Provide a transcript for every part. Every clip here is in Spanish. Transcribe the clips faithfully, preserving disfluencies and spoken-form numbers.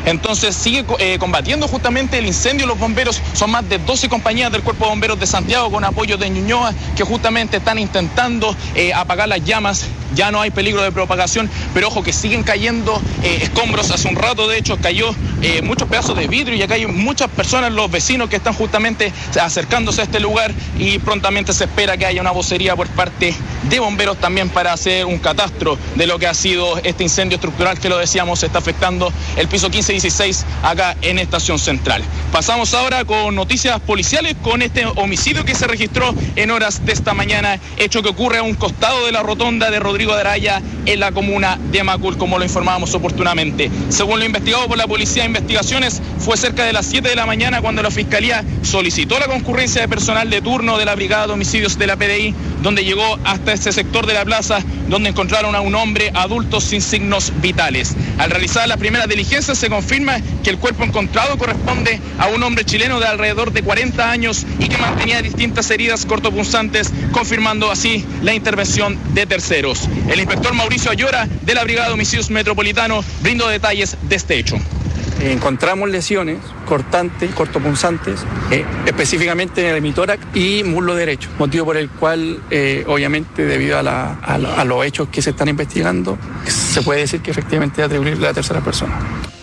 Entonces sigue eh, combatiendo justamente el incendio los bomberos. Son más de doce compañías del Cuerpo de Bomberos de Santiago con apoyo de Ñuñoa que justamente están intentando eh, apagar las llamas. Ya no hay peligro de propagación, pero ojo que siguen cayendo eh, escombros. Hace un rato de hecho cayó eh, muchos pedazos de vidrio y acá hay muchas personas, los vecinos que están justamente acercándose a este lugar y prontamente se espera que haya una vocería por parte de bomberos también para hacer un catastro de lo que ha sido este incendio estructural que lo decíamos está afectando el piso quince y dieciséis acá en Estación Central. Pasamos ahora con noticias policiales con este homicidio que se registró en horas de esta mañana, hecho que ocurre a un costado de la rotonda de Rodrigo de Araya en la comuna de Macul, como lo informábamos oportunamente. Según lo investigado por la Policía de Investigaciones, fue cerca de las siete de la mañana cuando la Fiscalía solicitó la concurrencia de personal de turno de la Brigada de Homicidios de la P D I, donde llegó hasta ese sector de la plaza, donde encontraron a un hombre adulto sin signos vitales. Al realizar las primeras diligencias se confirma que el cuerpo encontrado corresponde a un hombre chileno de alrededor de cuarenta años y que mantenía distintas heridas cortopunzantes, confirmando así la intervención de terceros. El inspector Mauricio Ayora de la Brigada de Homicidios Metropolitano brindó detalles de este hecho. Encontramos lesiones cortantes, cortopunzantes, eh, específicamente en el hemitórax y muslo derecho, motivo por el cual, eh, obviamente, debido a, la, a, la, a los hechos que se están investigando, se puede decir que efectivamente es atribuible a la tercera persona.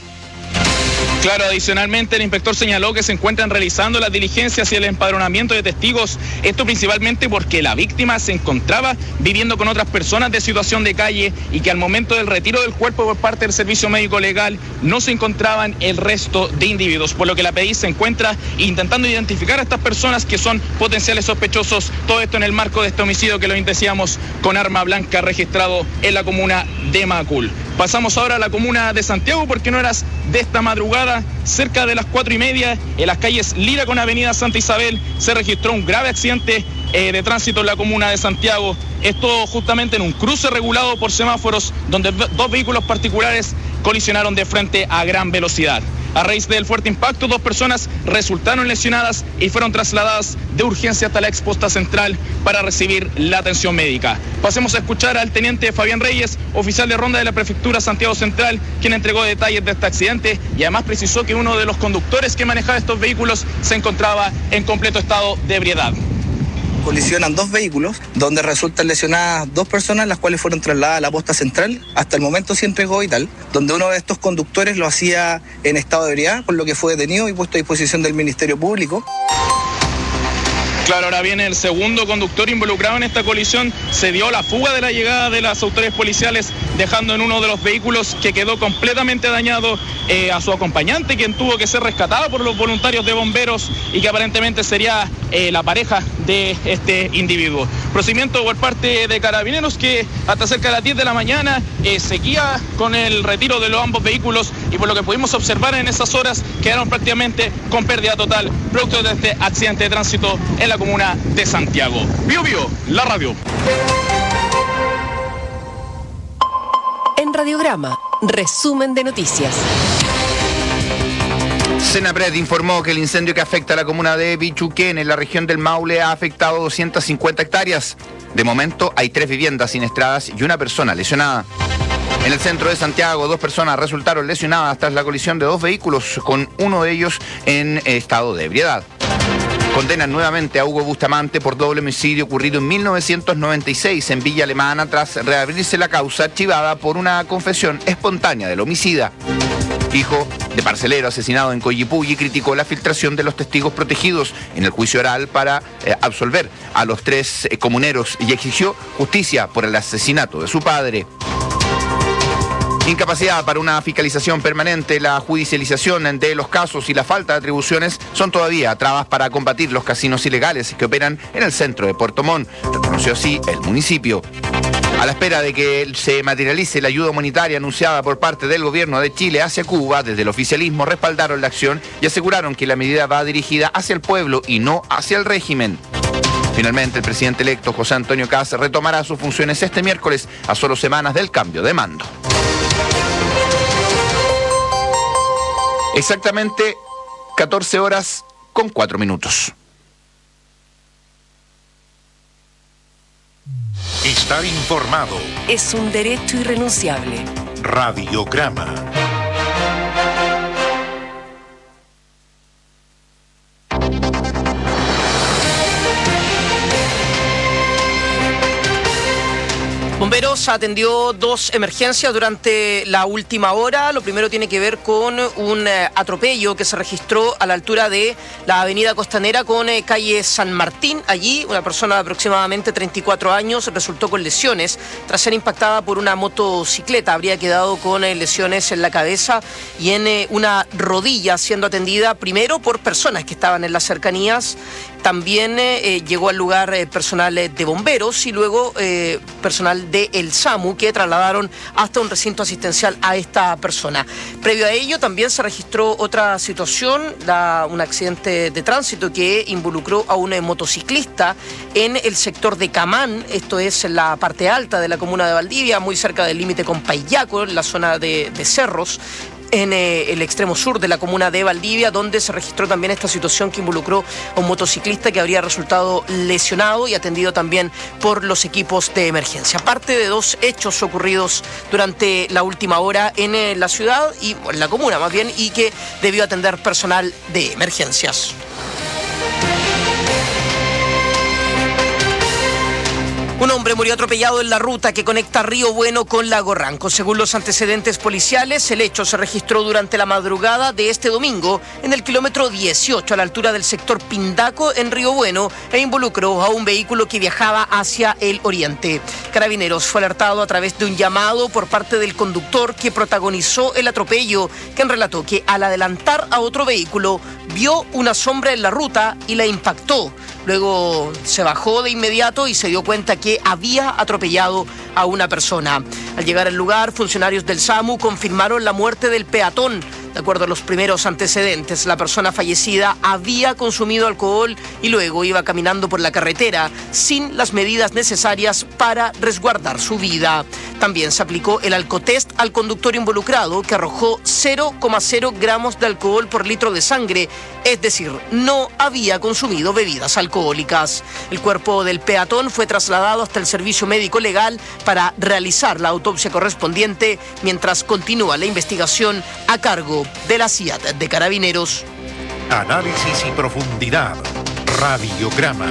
Claro, adicionalmente el inspector señaló que se encuentran realizando las diligencias y el empadronamiento de testigos, esto principalmente porque la víctima se encontraba viviendo con otras personas de situación de calle y que al momento del retiro del cuerpo por parte del Servicio Médico Legal no se encontraban el resto de individuos, por lo que la P D I se encuentra intentando identificar a estas personas que son potenciales sospechosos, todo esto en el marco de este homicidio que lo decíamos con arma blanca registrado en la comuna de Macul. Pasamos ahora a la comuna de Santiago porque en horas de esta madrugada, cerca de las cuatro y media, en las calles Lira con Avenida Santa Isabel, se registró un grave accidente eh, de tránsito en la comuna de Santiago. Esto justamente en un cruce regulado por semáforos donde dos vehículos particulares colisionaron de frente a gran velocidad. A raíz del fuerte impacto, dos personas resultaron lesionadas y fueron trasladadas de urgencia hasta la exposta central para recibir la atención médica. Pasemos a escuchar al teniente Fabián Reyes, oficial de ronda de la prefectura Santiago Central, quien entregó detalles de este accidente y además precisó que uno de los conductores que manejaba estos vehículos se encontraba en completo estado de ebriedad. Colisionan dos vehículos, donde resultan lesionadas dos personas, las cuales fueron trasladadas a la posta central, hasta el momento sin riesgo vital, donde uno de estos conductores lo hacía en estado de ebriedad, por lo que fue detenido y puesto a disposición del Ministerio Público. Claro, ahora viene el segundo conductor involucrado en esta colisión. Se dio la fuga de la llegada de las autoridades policiales, dejando en uno de los vehículos que quedó completamente dañado eh, a su acompañante, quien tuvo que ser rescatada por los voluntarios de bomberos y que aparentemente sería eh, la pareja de este individuo. Procedimiento por parte de Carabineros que hasta cerca de las diez de la mañana eh, seguía con el retiro de los ambos vehículos y por lo que pudimos observar en esas horas quedaron prácticamente con pérdida total producto de este accidente de tránsito en la comuna de Santiago. Bio Bio, la radio. En Radiograma, resumen de noticias. Senapred informó que el incendio que afecta a la comuna de Bichuquén en la región del Maule ha afectado doscientas cincuenta hectáreas. De momento hay tres viviendas siniestradas y una persona lesionada. En el centro de Santiago, dos personas resultaron lesionadas tras la colisión de dos vehículos, con uno de ellos en estado de ebriedad. Condenan nuevamente a Hugo Bustamante por doble homicidio ocurrido en mil novecientos noventa y seis en Villa Alemana tras reabrirse la causa archivada por una confesión espontánea del homicida. Hijo de parcelero asesinado en Coyipulli criticó la filtración de los testigos protegidos en el juicio oral para eh, absolver a los tres eh, comuneros y exigió justicia por el asesinato de su padre. Incapacidad para una fiscalización permanente, la judicialización de los casos y la falta de atribuciones son todavía trabas para combatir los casinos ilegales que operan en el centro de Puerto Montt, reconoció así el municipio. A la espera de que se materialice la ayuda humanitaria anunciada por parte del gobierno de Chile hacia Cuba, desde el oficialismo respaldaron la acción y aseguraron que la medida va dirigida hacia el pueblo y no hacia el régimen. Finalmente, el presidente electo José Antonio Kast retomará sus funciones este miércoles a solo semanas del cambio de mando. Exactamente catorce horas con cuatro minutos. Estar informado es un derecho irrenunciable. Radiograma. Contreras atendió dos emergencias durante la última hora. Lo primero tiene que ver con un eh, atropello que se registró a la altura de la avenida Costanera con eh, calle San Martín. Allí una persona de aproximadamente treinta y cuatro años resultó con lesiones tras ser impactada por una motocicleta. Habría quedado con eh, lesiones en la cabeza y en eh, una rodilla, siendo atendida primero por personas que estaban en las cercanías. También eh, llegó al lugar eh, personal eh, de bomberos y luego eh, personal de el SAMU que trasladaron hasta un recinto asistencial a esta persona. Previo a ello también se registró otra situación, la, un accidente de tránsito que involucró a un eh, motociclista en el sector de Camán, esto es en la parte alta de la comuna de Valdivia, muy cerca del límite con Paillaco, en la zona de, de Cerros, en eh, el extremo sur de la comuna de Valdivia, donde se registró también esta situación que involucró a un motociclista que habría resultado lesionado y atendido también por los equipos de emergencia. Parte de dos hechos ocurridos durante la última hora en eh, la ciudad y en la comuna más bien, y que debió atender personal de emergencias. Un hombre murió atropellado en la ruta que conecta Río Bueno con Lago Ranco. Según los antecedentes policiales, el hecho se registró durante la madrugada de este domingo en el kilómetro dieciocho a la altura del sector Pindaco en Río Bueno e involucró a un vehículo que viajaba hacia el oriente. Carabineros fue alertado a través de un llamado por parte del conductor que protagonizó el atropello, quien relató que al adelantar a otro vehículo vio una sombra en la ruta y la impactó. Luego se bajó de inmediato y se dio cuenta que había atropellado a una persona. Al llegar al lugar, funcionarios del SAMU confirmaron la muerte del peatón. De acuerdo a los primeros antecedentes, la persona fallecida había consumido alcohol y luego iba caminando por la carretera sin las medidas necesarias para resguardar su vida. También se aplicó el alcotest al conductor involucrado, que arrojó cero coma cero gramos de alcohol por litro de sangre, es decir, no había consumido bebidas alcohólicas. El cuerpo del peatón fue trasladado hasta el servicio médico legal para realizar la autopsia correspondiente, mientras continúa la investigación a cargo de la C I A T de Carabineros. Análisis y profundidad. Radiograma.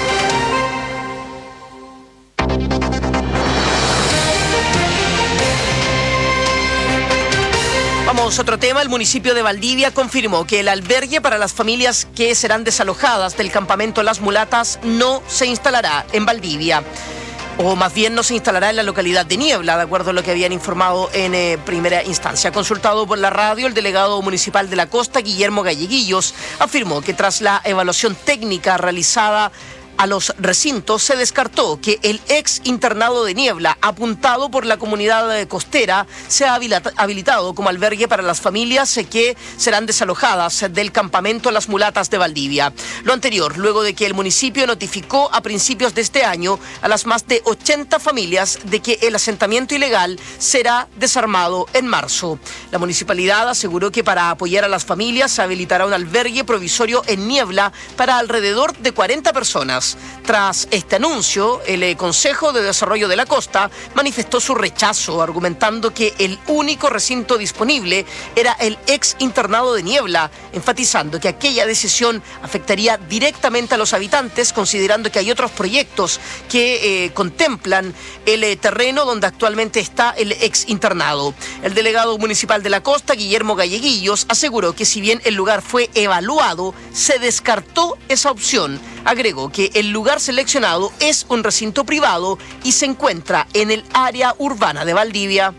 Vamos a otro tema. El municipio de Valdivia confirmó que el albergue para las familias que serán desalojadas del campamento Las Mulatas no se instalará en Valdivia. O más bien no se instalará en la localidad de Niebla, de acuerdo a lo que habían informado en eh, primera instancia. Consultado por la radio, el delegado municipal de la Costa, Guillermo Galleguillos, afirmó que tras la evaluación técnica realizada a los recintos, se descartó que el ex internado de Niebla, apuntado por la comunidad costera, sea habilitado como albergue para las familias que serán desalojadas del campamento Las Mulatas de Valdivia. Lo anterior, luego de que el municipio notificó a principios de este año a las más de ochenta familias de que el asentamiento ilegal será desarmado en marzo. La municipalidad aseguró que para apoyar a las familias se habilitará un albergue provisorio en Niebla para alrededor de cuarenta personas. Tras este anuncio, el Consejo de Desarrollo de la Costa manifestó su rechazo, argumentando que el único recinto disponible era el ex internado de Niebla, enfatizando que aquella decisión afectaría directamente a los habitantes, considerando que hay otros proyectos que eh, contemplan el eh, terreno donde actualmente está el ex internado. El delegado municipal de la Costa, Guillermo Galleguillos, aseguró que si bien el lugar fue evaluado, se descartó esa opción. Agregó que el lugar seleccionado es un recinto privado y se encuentra en el área urbana de Valdivia.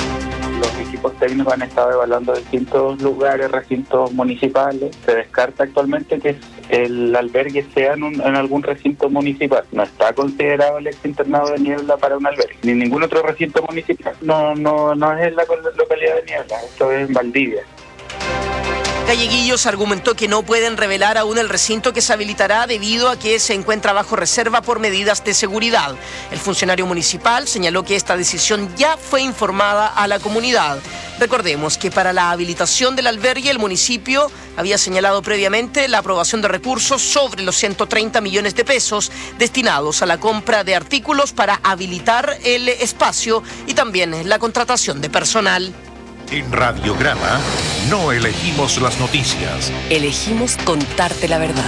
Los equipos técnicos han estado evaluando distintos lugares, recintos municipales. Se descarta actualmente que el albergue sea en, un, en algún recinto municipal. No está considerado el ex internado de Niebla para un albergue, ni ningún otro recinto municipal. No, no, no es en la localidad de Niebla, esto es en Valdivia. Galleguillos argumentó que no pueden revelar aún el recinto que se habilitará debido a que se encuentra bajo reserva por medidas de seguridad. El funcionario municipal señaló que esta decisión ya fue informada a la comunidad. Recordemos que para la habilitación del albergue el municipio había señalado previamente la aprobación de recursos sobre los ciento treinta millones de pesos destinados a la compra de artículos para habilitar el espacio y también la contratación de personal. En Radiograma no elegimos las noticias. Elegimos contarte la verdad.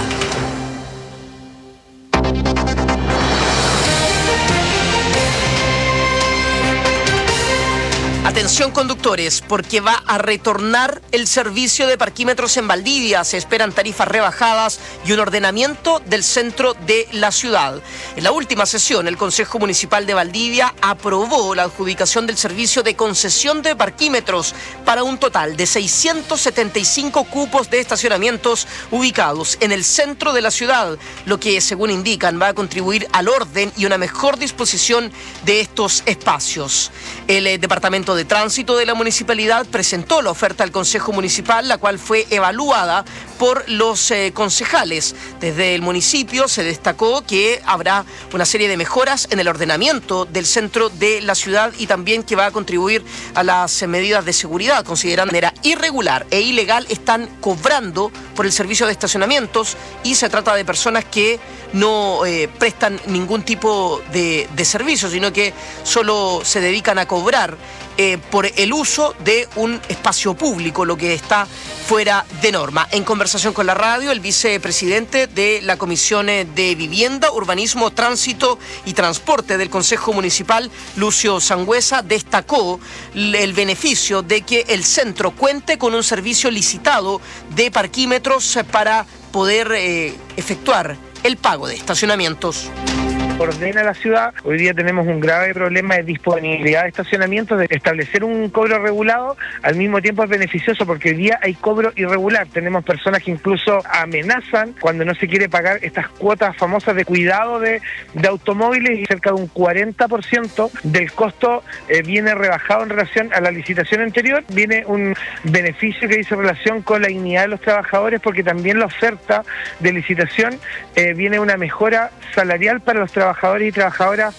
Atención conductores, porque va a retornar el servicio de parquímetros en Valdivia. Se esperan tarifas rebajadas y un ordenamiento del centro de la ciudad. En la última sesión, el Consejo Municipal de Valdivia aprobó la adjudicación del servicio de concesión de parquímetros para un total de seiscientos setenta y cinco cupos de estacionamientos ubicados en el centro de la ciudad, lo que, según indican, va a contribuir al orden y una mejor disposición de estos espacios. El eh, Departamento de Tránsito de la Municipalidad presentó la oferta al Consejo Municipal, la cual fue evaluada por los eh, concejales. Desde el municipio se destacó que habrá una serie de mejoras en el ordenamiento del centro de la ciudad y también que va a contribuir a las eh, medidas de seguridad, considerando de manera irregular e ilegal están cobrando por el servicio de estacionamientos y se trata de personas que no eh, prestan ningún tipo de, de servicio, sino que solo se dedican a cobrar eh, por el uso de un espacio público, lo que está fuera de norma. En conversación con la radio, el vicepresidente de la Comisión de Vivienda, Urbanismo, Tránsito y Transporte del Consejo Municipal, Lucio Sangüesa, destacó el beneficio de que el centro cuente con un servicio licitado de parquímetros para poder eh, efectuar el pago de estacionamientos. Ordena la ciudad. Hoy día tenemos un grave problema de disponibilidad de estacionamientos. De establecer un cobro regulado al mismo tiempo es beneficioso porque hoy día hay cobro irregular. Tenemos personas que incluso amenazan cuando no se quiere pagar estas cuotas famosas de cuidado de, de automóviles, y cerca de un cuarenta por ciento del costo eh, viene rebajado en relación a la licitación anterior. Viene un beneficio que dice relación con la dignidad de los trabajadores, porque también la oferta de licitación eh, viene una mejora salarial para los trabajadores trabajadores y trabajadoras.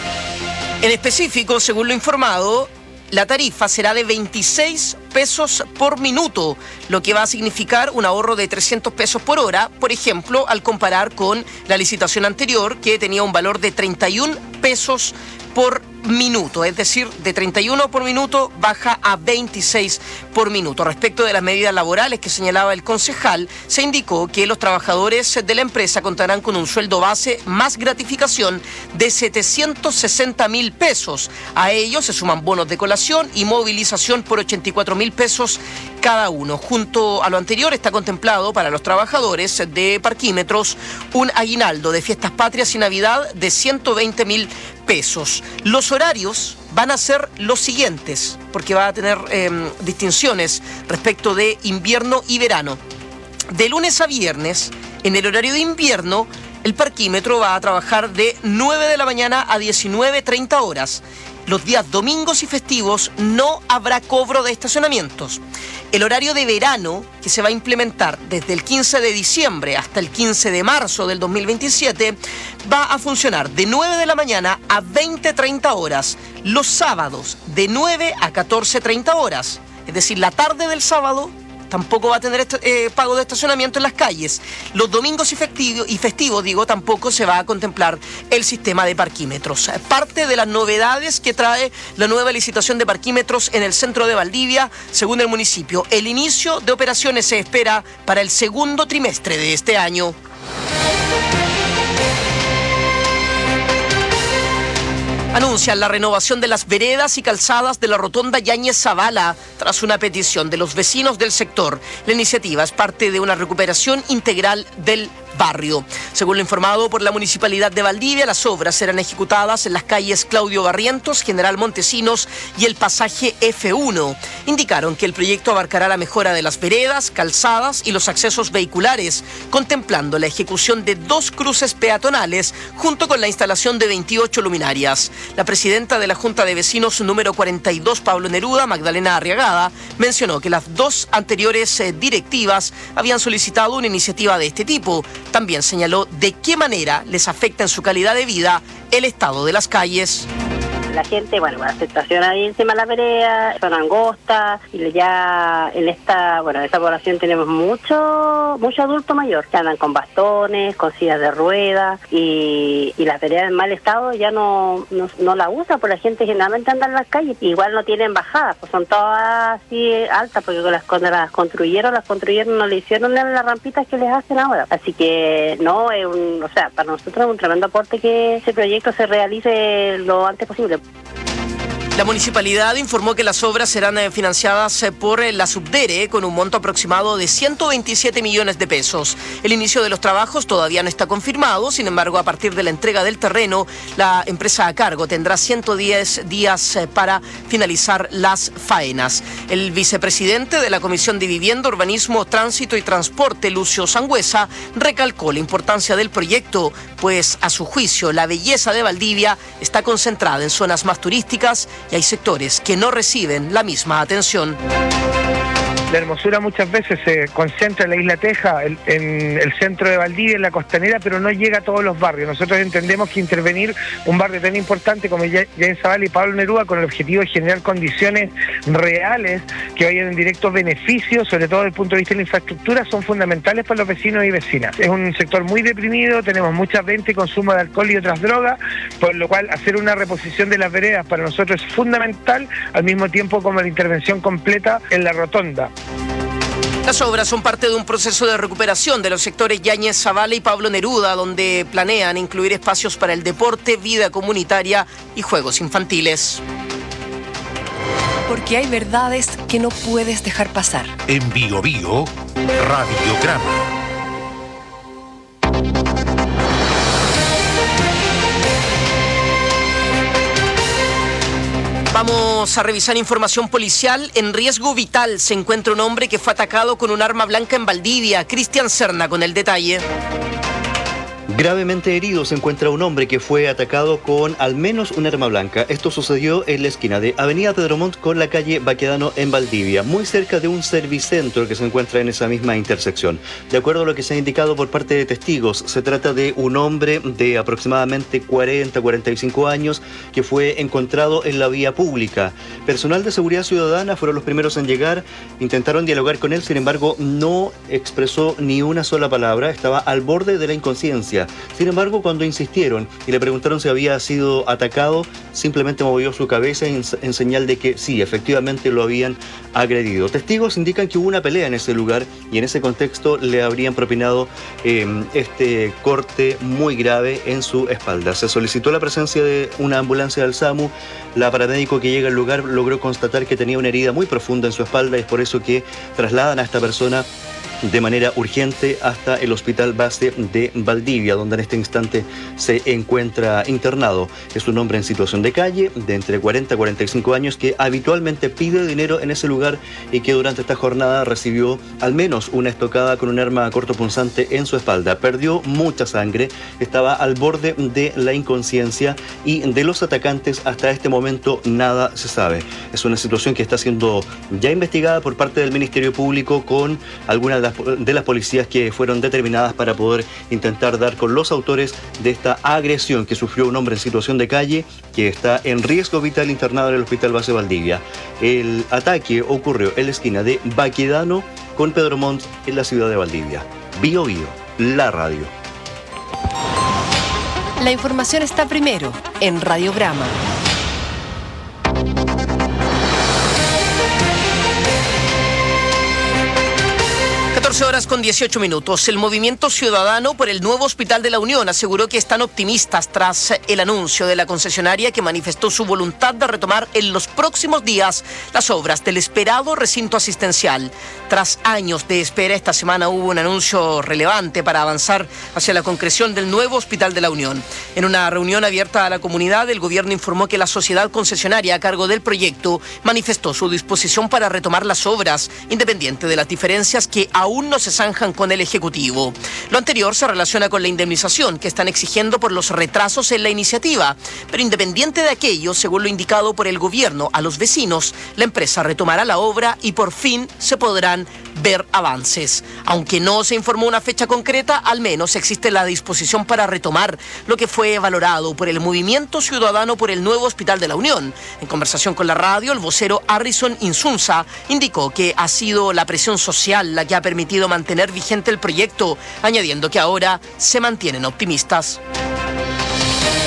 En específico, según lo informado, la tarifa será de veintiséis pesos por minuto, lo que va a significar un ahorro de trescientos pesos por hora, por ejemplo, al comparar con la licitación anterior, que tenía un valor de treinta y un pesos por minuto, es decir, de treinta y uno por minuto baja a veintiséis por minuto. Respecto de las medidas laborales que señalaba el concejal, se indicó que los trabajadores de la empresa contarán con un sueldo base más gratificación de setecientos sesenta mil pesos. A ellos se suman bonos de colación y movilización por ochenta y cuatro mil pesos cada uno. Junto a lo anterior, está contemplado para los trabajadores de parquímetros un aguinaldo de fiestas patrias y Navidad de ciento veinte mil pesos. Los horarios van a ser los siguientes, porque va a tener eh, distinciones respecto de invierno y verano. De lunes a viernes, en el horario de invierno, el parquímetro va a trabajar de nueve de la mañana a diecinueve treinta horas. Los días domingos y festivos no habrá cobro de estacionamientos. El horario de verano, que se va a implementar desde el quince de diciembre hasta el quince de marzo del dos mil veintisiete, va a funcionar de nueve de la mañana a veinte treinta horas. Los sábados de nueve a catorce treinta horas. Es decir, la tarde del sábado tampoco va a tener eh, pago de estacionamiento en las calles. Los domingos y festivos, y festivos, digo, tampoco se va a contemplar el sistema de parquímetros. Parte de las novedades que trae la nueva licitación de parquímetros en el centro de Valdivia, según el municipio, el inicio de operaciones se espera para el segundo trimestre de este año. Anuncian la renovación de las veredas y calzadas de la rotonda Yáñez Zavala tras una petición de los vecinos del sector. La iniciativa es parte de una recuperación integral del barrio. Según lo informado por la Municipalidad de Valdivia, las obras serán ejecutadas en las calles Claudio Barrientos, General Montesinos y el pasaje F uno. Indicaron que el proyecto abarcará la mejora de las veredas, calzadas y los accesos vehiculares, contemplando la ejecución de dos cruces peatonales junto con la instalación de veintiocho luminarias. La presidenta de la Junta de Vecinos número cuarenta y dos, Pablo Neruda, Magdalena Arriagada, mencionó que las dos anteriores eh, directivas habían solicitado una iniciativa de este tipo. También señaló de qué manera les afecta en su calidad de vida el estado de las calles. La gente, bueno, se estaciona ahí encima de la vereda, son angostas, y ya en esta, bueno, en esta población tenemos mucho, mucho adulto mayor, que andan con bastones, con sillas de ruedas, y, y las veredas en mal estado ya no, no, no la usa, porque la gente generalmente anda en las calles, igual no tienen bajadas, pues son todas así altas, porque las, cuando las construyeron, las construyeron, no le hicieron las rampitas que les hacen ahora. Así que no, es un, o sea, para nosotros es un tremendo aporte que ese proyecto se realice lo antes posible. La municipalidad informó que las obras serán financiadas por la Subdere con un monto aproximado de ciento veintisiete millones de pesos. El inicio de los trabajos todavía no está confirmado, sin embargo, a partir de la entrega del terreno, la empresa a cargo tendrá ciento diez días para finalizar las faenas. El vicepresidente de la Comisión de Vivienda, Urbanismo, Tránsito y Transporte, Lucio Sangüesa, recalcó la importancia del proyecto, pues a su juicio la belleza de Valdivia está concentrada en zonas más turísticas y hay sectores que no reciben la misma atención. La hermosura muchas veces se concentra en la isla Teja, en, en el centro de Valdivia, en la costanera, pero no llega a todos los barrios. Nosotros entendemos que intervenir un barrio tan importante como Yain Zavala y Pablo Neruda con el objetivo de generar condiciones reales que vayan en directo beneficio, sobre todo desde el punto de vista de la infraestructura, son fundamentales para los vecinos y vecinas. Es un sector muy deprimido, tenemos mucha venta y consumo de alcohol y otras drogas, por lo cual hacer una reposición de las veredas para nosotros es fundamental, al mismo tiempo como la intervención completa en la rotonda. Las obras son parte de un proceso de recuperación de los sectores Yáñez Zavala y Pablo Neruda, donde planean incluir espacios para el deporte, vida comunitaria y juegos infantiles. Porque hay verdades que no puedes dejar pasar. En Bio Bio, Radiograma. Vamos a revisar información policial. En riesgo vital se encuentra un hombre que fue atacado con un arma blanca en Valdivia. Cristian Serna con el detalle. Gravemente herido se encuentra un hombre que fue atacado con al menos un arma blanca. Esto sucedió en la esquina de Avenida Pedro Montt con la calle Baquedano en Valdivia, muy cerca de un servicentro que se encuentra en esa misma intersección. De acuerdo a lo que se ha indicado por parte de testigos, se trata de un hombre de aproximadamente cuarenta a cuarenta y cinco años que fue encontrado en la vía pública. Personal de seguridad ciudadana fueron los primeros en llegar, intentaron dialogar con él, sin embargo no expresó ni una sola palabra, estaba al borde de la inconsciencia. Sin embargo, cuando insistieron y le preguntaron si había sido atacado, simplemente movió su cabeza en, en señal de que sí, efectivamente lo habían agredido. Testigos indican que hubo una pelea en ese lugar y en ese contexto le habrían propinado eh, este corte muy grave en su espalda. Se solicitó la presencia de una ambulancia del SAMU. La paramédico que llega al lugar logró constatar que tenía una herida muy profunda en su espalda y es por eso que trasladan a esta persona de manera urgente hasta el Hospital Base de Valdivia, donde en este instante se encuentra internado. Es un hombre en situación de calle, de entre cuarenta a cuarenta y cinco años, que habitualmente pide dinero en ese lugar y que durante esta jornada recibió al menos una estocada con un arma cortopunzante en su espalda. Perdió mucha sangre, estaba al borde de la inconsciencia y de los atacantes hasta este momento nada se sabe. Es una situación que está siendo ya investigada por parte del Ministerio Público con algunas de las de las policías que fueron determinadas para poder intentar dar con los autores de esta agresión que sufrió un hombre en situación de calle que está en riesgo vital internado en el Hospital Base Valdivia. El ataque ocurrió en la esquina de Baquedano con Pedro Montt en la ciudad de Valdivia. Bio Bio, la radio. La información está primero en Radiograma. catorce horas con dieciocho minutos. El Movimiento Ciudadano por el nuevo Hospital de la Unión aseguró que están optimistas tras el anuncio de la concesionaria que manifestó su voluntad de retomar en los próximos días las obras del esperado recinto asistencial. Tras años de espera, esta semana hubo un anuncio relevante para avanzar hacia la concreción del nuevo Hospital de la Unión. En una reunión abierta a la comunidad, el gobierno informó que la sociedad concesionaria a cargo del proyecto manifestó su disposición para retomar las obras, independiente de las diferencias que aún no se zanjan con el Ejecutivo. Lo anterior se relaciona con la indemnización que están exigiendo por los retrasos en la iniciativa, pero independiente de aquello, según lo indicado por el gobierno a los vecinos, la empresa retomará la obra y por fin se podrán ver avances. Aunque no se informó una fecha concreta, al menos existe la disposición para retomar lo que fue valorado por el Movimiento Ciudadano por el nuevo Hospital de la Unión. En conversación con la radio, el vocero Harrison Insunza indicó que ha sido la presión social la que ha permitido mantener vigente el proyecto, añadiendo que ahora se mantienen optimistas. Hemos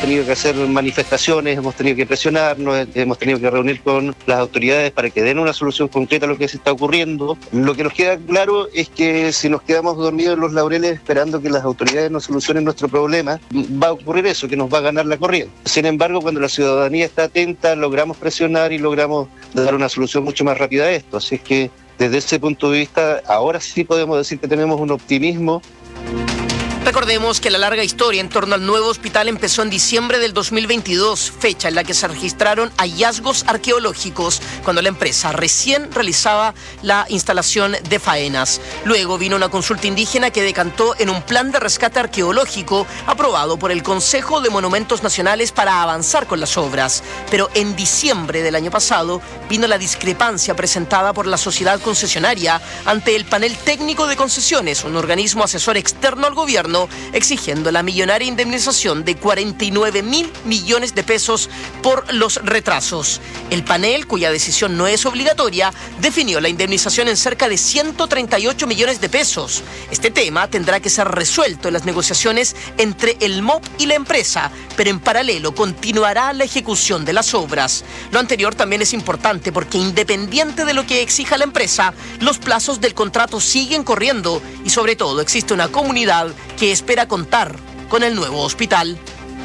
tenido que hacer manifestaciones, hemos tenido que presionarnos, hemos tenido que reunir con las autoridades para que den una solución concreta a lo que se está ocurriendo. Lo que nos queda claro es que si nos quedamos dormidos en los laureles esperando que las autoridades nos solucionen nuestro problema, va a ocurrir eso, que nos va a ganar la corriente. Sin embargo, cuando la ciudadanía está atenta, logramos presionar y logramos dar una solución mucho más rápida a esto. Así es que desde ese punto de vista, ahora sí podemos decir que tenemos un optimismo. Recordemos que la larga historia en torno al nuevo hospital empezó en diciembre del dos mil veintidós, fecha en la que se registraron hallazgos arqueológicos cuando la empresa recién realizaba la instalación de faenas. Luego vino una consulta indígena que decantó en un plan de rescate arqueológico aprobado por el Consejo de Monumentos Nacionales para avanzar con las obras. Pero en diciembre del año pasado vino la discrepancia presentada por la sociedad concesionaria ante el panel técnico de concesiones, un organismo asesor externo al gobierno, exigiendo la millonaria indemnización de cuarenta y nueve mil millones de pesos por los retrasos. El panel, cuya decisión no es obligatoria, definió la indemnización en cerca de ciento treinta y ocho millones de pesos. Este tema tendrá que ser resuelto en las negociaciones entre el M O P y la empresa, pero en paralelo continuará la ejecución de las obras. Lo anterior también es importante porque, independiente de lo que exija la empresa, los plazos del contrato siguen corriendo y, sobre todo, existe una comunidad que espera contar con el nuevo hospital.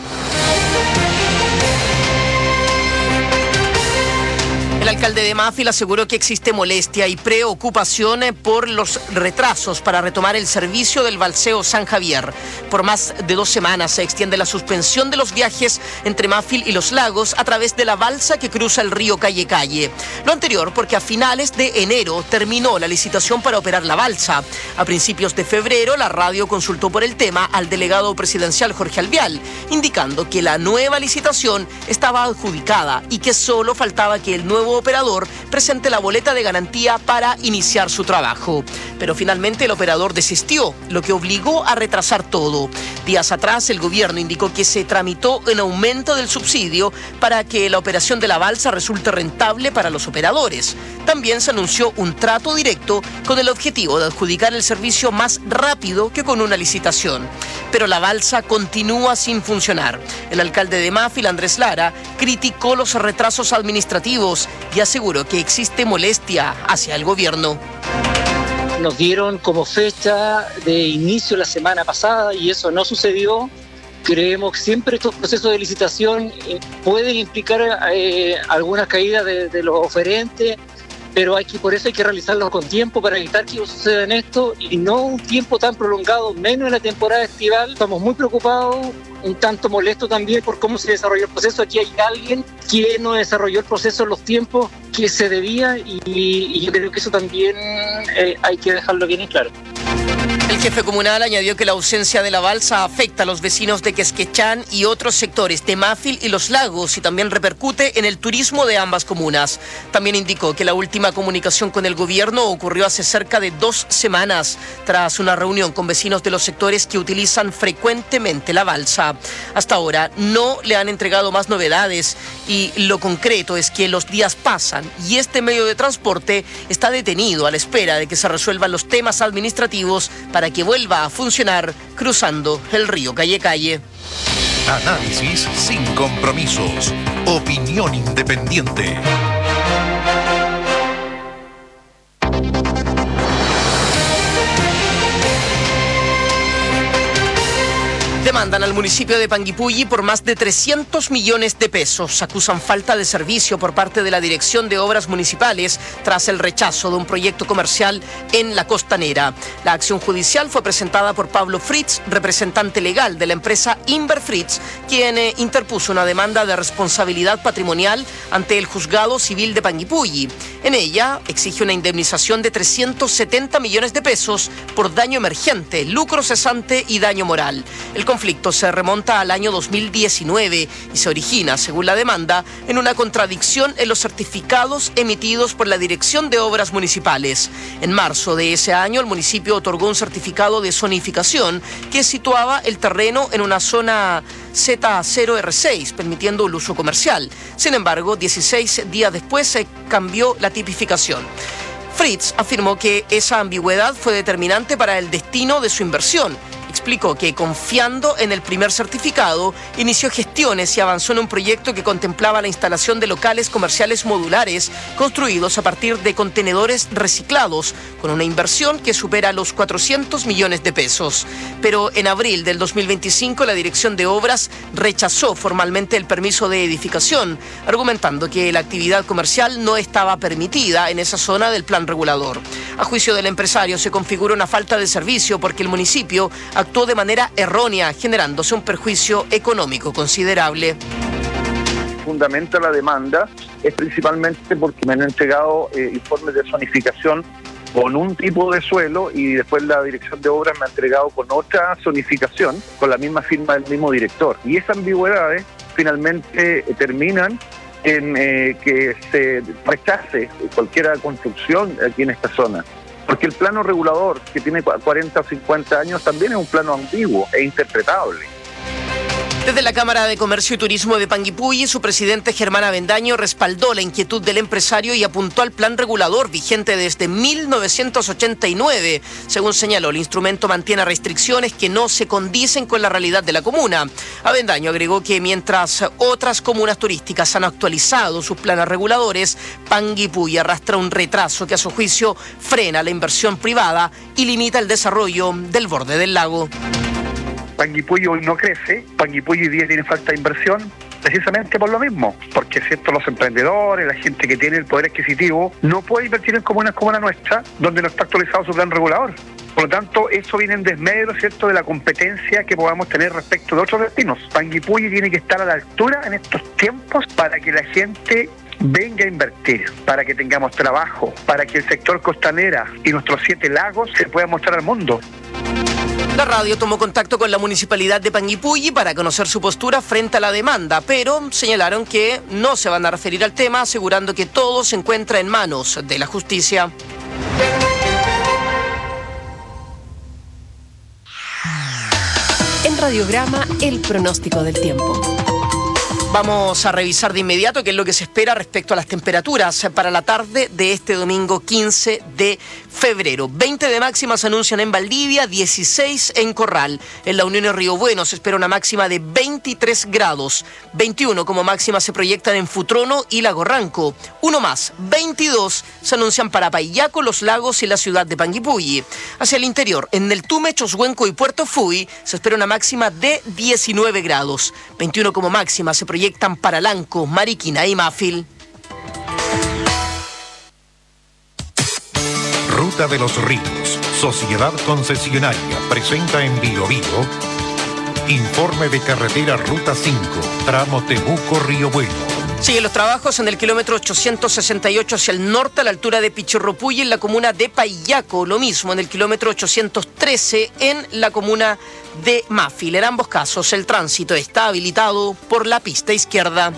El alcalde de Mafil aseguró que existe molestia y preocupación por los retrasos para retomar el servicio del balseo San Javier. Por más de dos semanas se extiende la suspensión de los viajes entre Mafil y Los Lagos a través de la balsa que cruza el río Calle Calle. Lo anterior porque a finales de enero terminó la licitación para operar la balsa. A principios de febrero la radio consultó por el tema al delegado presidencial Jorge Alvial, indicando que la nueva licitación estaba adjudicada y que solo faltaba que el nuevo operador presente la boleta de garantía para iniciar su trabajo. Pero finalmente el operador desistió, lo que obligó a retrasar todo. Días atrás el gobierno indicó que se tramitó un aumento del subsidio para que la operación de la balsa resulte rentable para los operadores. También se anunció un trato directo con el objetivo de adjudicar el servicio más rápido que con una licitación. Pero la balsa continúa sin funcionar. El alcalde de Mafil, Andrés Lara, criticó los retrasos administrativos y aseguró que existe molestia hacia el gobierno. Nos dieron como fecha de inicio la semana pasada y eso no sucedió. Creemos que siempre estos procesos de licitación eh, pueden implicar eh, algunas caídas de, de los oferentes, pero hay que, por eso hay que realizarlos con tiempo para evitar que suceda esto y no un tiempo tan prolongado, menos en la temporada estival. Estamos muy preocupados, un tanto molestos también por cómo se desarrolló el proceso. Aquí hay alguien que no desarrolló el proceso en los tiempos que se debía y, y yo creo que eso también eh, hay que dejarlo bien en claro. El jefe comunal añadió que la ausencia de la balsa afecta a los vecinos de Quezquechán y otros sectores de Mafil y Los Lagos y también repercute en el turismo de ambas comunas. También indicó que la última comunicación con el gobierno ocurrió hace cerca de dos semanas, tras una reunión con vecinos de los sectores que utilizan frecuentemente la balsa. Hasta ahora no le han entregado más novedades y lo concreto es que los días pasan y este medio de transporte está detenido a la espera de que se resuelvan los temas administrativos para que vuelva a funcionar cruzando el río Calle Calle. Análisis sin compromisos. Opinión independiente. Demandan al municipio de Panguipulli por más de trescientos millones de pesos. Acusan falta de servicio por parte de la Dirección de Obras Municipales tras el rechazo de un proyecto comercial en la Costanera. La acción judicial fue presentada por Pablo Fritz, representante legal de la empresa Inver Fritz, quien eh, interpuso una demanda de responsabilidad patrimonial ante el Juzgado Civil de Panguipulli. En ella exige una indemnización de trescientos setenta millones de pesos por daño emergente, lucro cesante y daño moral. El conflicto se remonta al año dos mil diecinueve y se origina, según la demanda, en una contradicción en los certificados emitidos por la Dirección de Obras Municipales. En marzo de ese año, el municipio otorgó un certificado de zonificación que situaba el terreno en una zona Z cero R seis, permitiendo el uso comercial. Sin embargo, dieciséis días después se cambió la tipificación. Fritz afirmó que esa ambigüedad fue determinante para el destino de su inversión. explicó que, confiando en el primer certificado, inició gestiones y avanzó en un proyecto que contemplaba la instalación de locales comerciales modulares construidos a partir de contenedores reciclados, con una inversión que supera los cuatrocientos millones de pesos. Pero en abril del dos mil veinticinco, la Dirección de Obras rechazó formalmente el permiso de edificación, argumentando que la actividad comercial no estaba permitida en esa zona del plan regulador. A juicio del empresario, se configura una falta de servicio porque el municipio actuó de manera errónea, generándose un perjuicio económico considerable. Fundamenta la demanda es principalmente porque me han entregado eh, informes de zonificación con un tipo de suelo y después la Dirección de Obras me ha entregado con otra zonificación, con la misma firma del mismo director. Y esas ambigüedades finalmente eh, terminan en eh, que se rechace cualquier construcción aquí en esta zona. Porque el plano regulador, que tiene cuarenta o cincuenta años, también es un plano ambiguo e interpretable. Desde la Cámara de Comercio y Turismo de Panguipulli, su presidente Germán Avendaño respaldó la inquietud del empresario y apuntó al plan regulador vigente desde mil novecientos ochenta y nueve. Según señaló, el instrumento mantiene restricciones que no se condicen con la realidad de la comuna. Avendaño agregó que mientras otras comunas turísticas han actualizado sus planes reguladores, Panguipulli arrastra un retraso que a su juicio frena la inversión privada y limita el desarrollo del borde del lago. Panguipulli hoy no crece, Panguipulli hoy día tiene falta de inversión, precisamente por lo mismo, porque cierto, los emprendedores, la gente que tiene el poder adquisitivo, no puede invertir en comunas como la nuestra, donde no está actualizado su plan regulador. Por lo tanto, eso viene en desmedro, ¿cierto?, de la competencia que podamos tener respecto de otros destinos. Panguipulli tiene que estar a la altura en estos tiempos para que la gente venga a invertir, para que tengamos trabajo, para que el sector costanera y nuestros siete lagos se puedan mostrar al mundo. La radio tomó contacto con la municipalidad de Panguipulli para conocer su postura frente a la demanda, pero señalaron que no se van a referir al tema, asegurando que todo se encuentra en manos de la justicia. En Radiograma, el pronóstico del tiempo. Vamos a revisar de inmediato qué es lo que se espera respecto a las temperaturas para la tarde de este domingo quince de febrero. veinte de máxima se anuncian en Valdivia, dieciséis en Corral. En la Unión de Río Bueno se espera una máxima de veintitrés grados. veintiuno como máxima se proyectan en Futrono y Lago Ranco. Uno más, veintidós se anuncian para Paillaco, Los Lagos y la ciudad de Panguipulli. Hacia el interior, en Neltume, Choshuenco y Puerto Fui se espera una máxima de diecinueve grados. veintiuno como máxima se proyectan proyectan para Lanco, Mariquina y Mafil. Ruta de los Ríos, Sociedad Concesionaria, presenta en Bio Bio informe de carretera Ruta cinco, tramo Temuco-Río Bueno. Siguen los trabajos en el kilómetro ochocientos sesenta y ocho hacia el norte, a la altura de Pichirropulli, en la comuna de Paillaco. Lo mismo en el kilómetro ochocientos trece en la comuna de Mafil. En ambos casos, el tránsito está habilitado por la pista izquierda.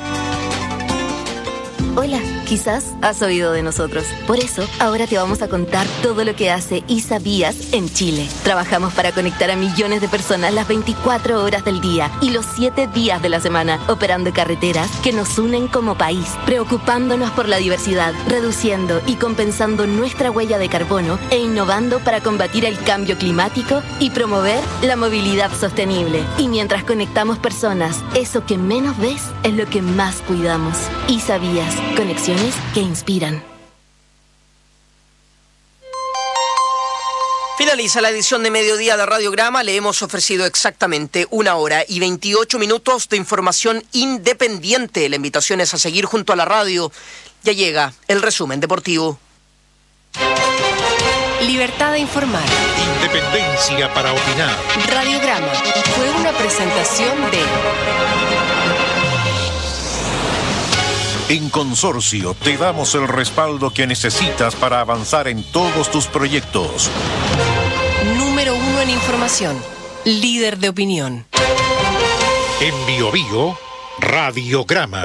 Hola, quizás has oído de nosotros. Por eso, ahora te vamos a contar todo lo que hace ISA Vías en Chile. Trabajamos para conectar a millones de personas las veinticuatro horas del día y los siete días de la semana, operando carreteras que nos unen como país, preocupándonos por la diversidad, reduciendo y compensando nuestra huella de carbono e innovando para combatir el cambio climático y promover la movilidad sostenible. Y mientras conectamos personas, eso que menos ves es lo que más cuidamos. ISA Vías. Conexiones que inspiran. Finaliza la edición de mediodía de Radiograma. Le hemos ofrecido exactamente una hora y veintiocho minutos de información independiente. La invitación es a seguir junto a la radio. Ya llega el resumen deportivo. Libertad de informar. Independencia para opinar. Radiograma fue una presentación de... En Consorcio te damos el respaldo que necesitas para avanzar en todos tus proyectos. Número uno en información. Líder de opinión. En Bio Bio, Radiograma.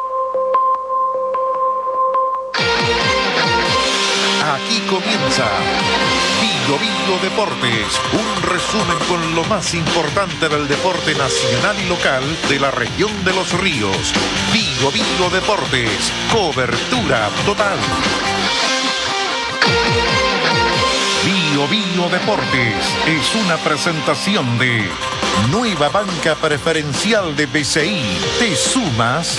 Aquí comienza Bio Bio Deportes, un resumen con lo más importante del deporte nacional y local de la región de Los Ríos. Bio Bio Deportes, cobertura total. Bio Bio Bio Deportes es una presentación de Nueva Banca Preferencial de B C I. ¿Te sumas?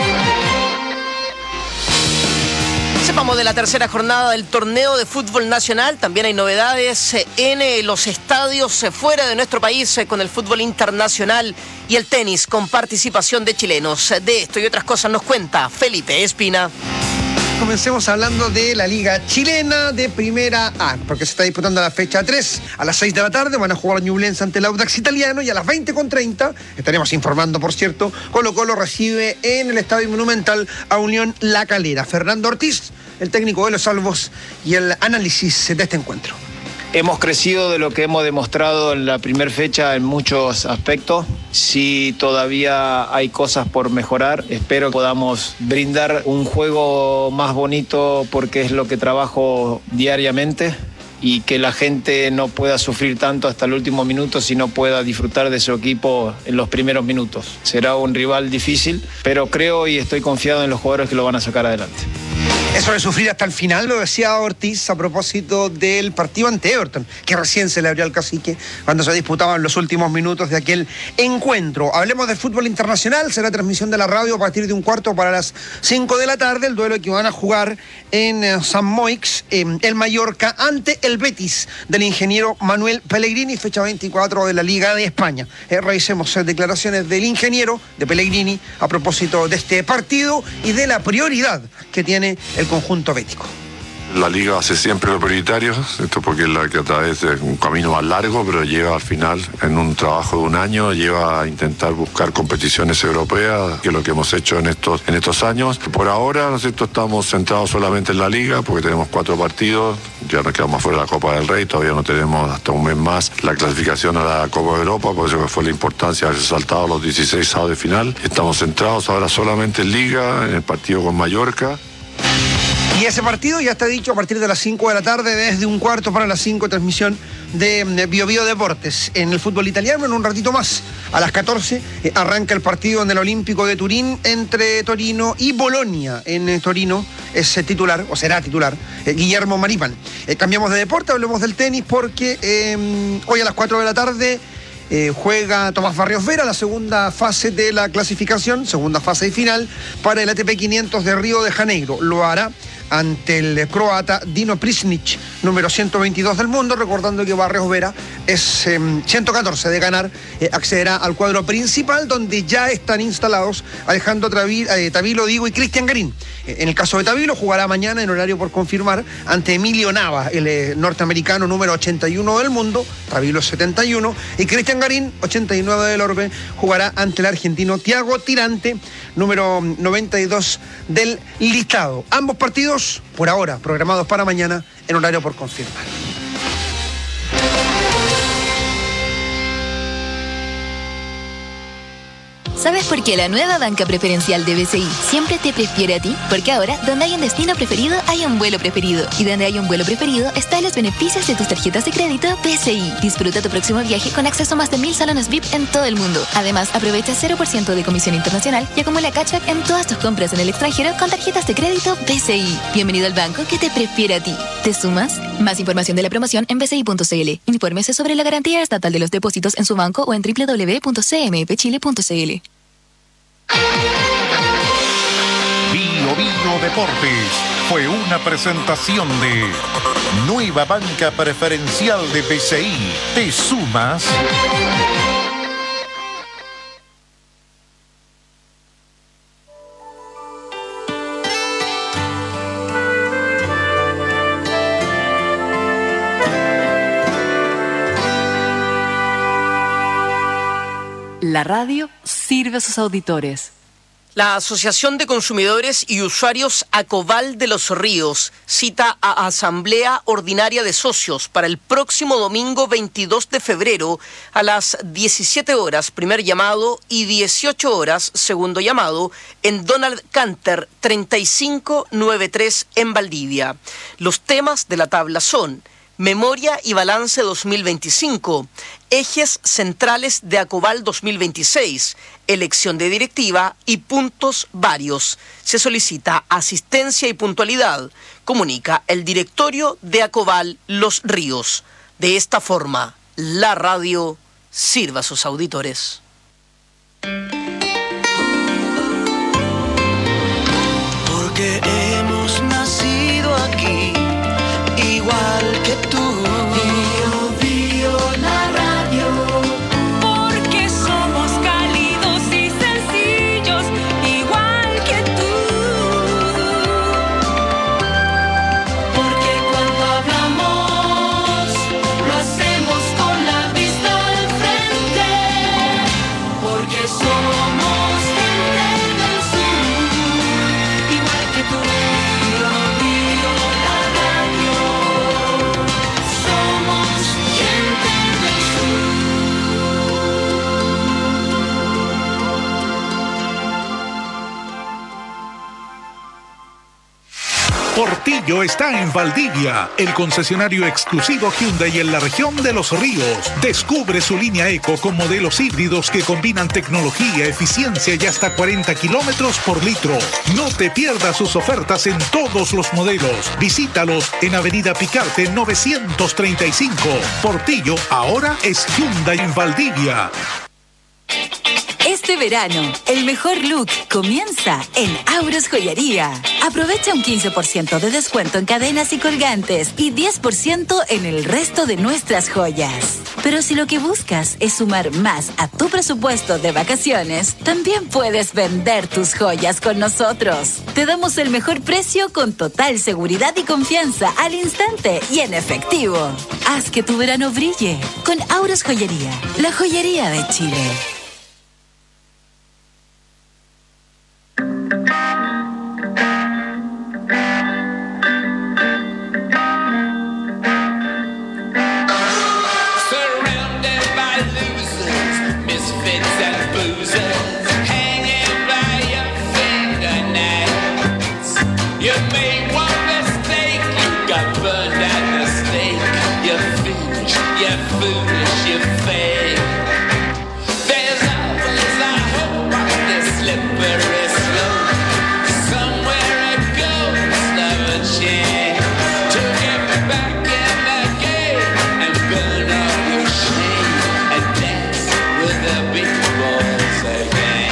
Sepamos de la tercera jornada del torneo de fútbol nacional. También hay novedades en los estadios fuera de nuestro país con el fútbol internacional y el tenis con participación de chilenos. De esto y otras cosas nos cuenta Felipe Espina. Comencemos hablando de la Liga Chilena de Primera A, porque se está disputando la fecha tres. A las seis de la tarde van a jugar Ñublense ante el Audax Italiano y a las veinte con treinta, estaremos informando, por cierto, Colo Colo recibe en el Estadio Monumental a Unión La Calera. Fernando Ortiz, el técnico de los Salvos, y el análisis de este encuentro. Hemos crecido de lo que hemos demostrado en la primera fecha en muchos aspectos. Sí, todavía hay cosas por mejorar. Espero que podamos brindar un juego más bonito porque es lo que trabajo diariamente y que la gente no pueda sufrir tanto hasta el último minuto, sino pueda disfrutar de su equipo en los primeros minutos. Será un rival difícil, pero creo y estoy confiado en los jugadores que lo van a sacar adelante. Eso de sufrir hasta el final lo decía Ortiz a propósito del partido ante Everton, que recién se le abrió al Cacique cuando se disputaban los últimos minutos de aquel encuentro. Hablemos del fútbol internacional, será transmisión de la radio a partir de un cuarto para las cinco de la tarde, el duelo que van a jugar en eh, San Moix, eh, el Mallorca, ante el Betis del ingeniero Manuel Pellegrini, fecha veinticuatro de la Liga de España. Eh, revisemos eh, declaraciones del ingeniero de Pellegrini a propósito de este partido y de la prioridad que tiene el conjunto bético. La Liga hace siempre lo prioritario, esto porque es la que a través de un camino más largo, pero lleva al final, en un trabajo de un año, lleva a intentar buscar competiciones europeas, que es lo que hemos hecho en estos, en estos años. Por ahora, ¿no es cierto?, estamos centrados solamente en la Liga, porque tenemos cuatro partidos, ya nos quedamos fuera de la Copa del Rey, todavía no tenemos hasta un mes más la clasificación a la Copa de Europa, por eso que fue la importancia de haber saltado los dieciséis sábados de final. Estamos centrados ahora solamente en Liga, en el partido con Mallorca. Y ese partido ya está dicho a partir de las cinco de la tarde, desde un cuarto para las cinco, transmisión de Bio Bio Deportes. En el fútbol italiano, en un ratito más, a las catorce, eh, arranca el partido en el Olímpico de Turín entre Torino y Bolonia. En eh, Torino es eh, titular, o será titular, eh, Guillermo Maripán. Eh, cambiamos de deporte, hablemos del tenis, porque eh, hoy a las cuatro de la tarde... Eh, juega Tomás Barrios Vera la segunda fase de la clasificación, segunda fase y final para el A T P quinientos de Río de Janeiro. Lo hará ante el croata Dino Prisnic, número ciento veintidós del mundo, recordando que Barrios Vera es eh, ciento catorce de ganar, eh, accederá al cuadro principal, donde ya están instalados Alejandro Tavilo, eh, Tavilo Digo y Cristian Garín. Eh, en el caso de Tavilo, jugará mañana en horario por confirmar ante Emilio Nava, el eh, norteamericano número ochenta y uno del mundo, Tavilo setenta y uno, y Cristian Garín, ochenta y nueve del orbe, jugará ante el argentino Thiago Tirante, número noventa y dos del listado. Ambos partidos, por ahora, programados para mañana en horario por confirmar. ¿Sabes por qué la nueva banca preferencial de B C I siempre te prefiere a ti? Porque ahora, donde hay un destino preferido, hay un vuelo preferido. Y donde hay un vuelo preferido, están los beneficios de tus tarjetas de crédito B C I. Disfruta tu próximo viaje con acceso a más de mil salones V I P en todo el mundo. Además, aprovecha cero por ciento de comisión internacional y acumula cashback en todas tus compras en el extranjero con tarjetas de crédito B C I. Bienvenido al banco que te prefiere a ti. ¿Te sumas? Más información de la promoción en b c i punto c l. Infórmese sobre la garantía estatal de los depósitos en su banco o en w w w punto c m p chile punto c l. Bio Bio Deportes fue una presentación de Nueva Banca Preferencial de B C I. ¿Te sumas? La radio sirve a sus auditores. La Asociación de Consumidores y Usuarios Acobal de los Ríos cita a Asamblea Ordinaria de Socios para el próximo domingo veintidós de febrero a las diecisiete horas, primer llamado, y dieciocho horas, segundo llamado, en Donald Canter treinta y cinco noventa y tres en Valdivia. Los temas de la tabla son Memoria y Balance dos mil veinticinco, Ejes Centrales de ACOVAL dos mil veintiséis, Elección de Directiva y puntos varios. Se solicita asistencia y puntualidad, comunica el directorio de ACOVAL Los Ríos. De esta forma, la radio sirva a sus auditores. Porque hemos nacido aquí, igual que tú. Bio, bio, la radio. Porque somos cálidos y sencillos, igual que tú. Porque cuando hablamos, lo hacemos con la vista al frente. Porque somos gente del sur, igual que tú. Bio, bio, la radio. Somos gente del sur. Portillo está en Valdivia, el concesionario exclusivo Hyundai en la región de Los Ríos. Descubre su línea Eco con modelos híbridos que combinan tecnología, eficiencia y hasta cuarenta kilómetros por litro. No te pierdas sus ofertas en todos los modelos. Visítalos en Avenida Picarte novecientos treinta y cinco. Portillo ahora es Hyundai en Valdivia. Este verano, el mejor look comienza en Auros Joyería. Aprovecha un quince por ciento de descuento en cadenas y colgantes y diez por ciento en el resto de nuestras joyas. Pero si lo que buscas es sumar más a tu presupuesto de vacaciones, también puedes vender tus joyas con nosotros. Te damos el mejor precio con total seguridad y confianza al instante y en efectivo. Haz que tu verano brille con Auros Joyería, la joyería de Chile. Surrounded by losers, misfits and boozers, hanging by your fingernails. You made one mistake, you got burned at the stake. You're foolish, you're foolish, you're fake. There's always a hope on this slippery slope. Somewhere a ghost of a chance to get back in the game and burn up your shame and dance with the big boys again.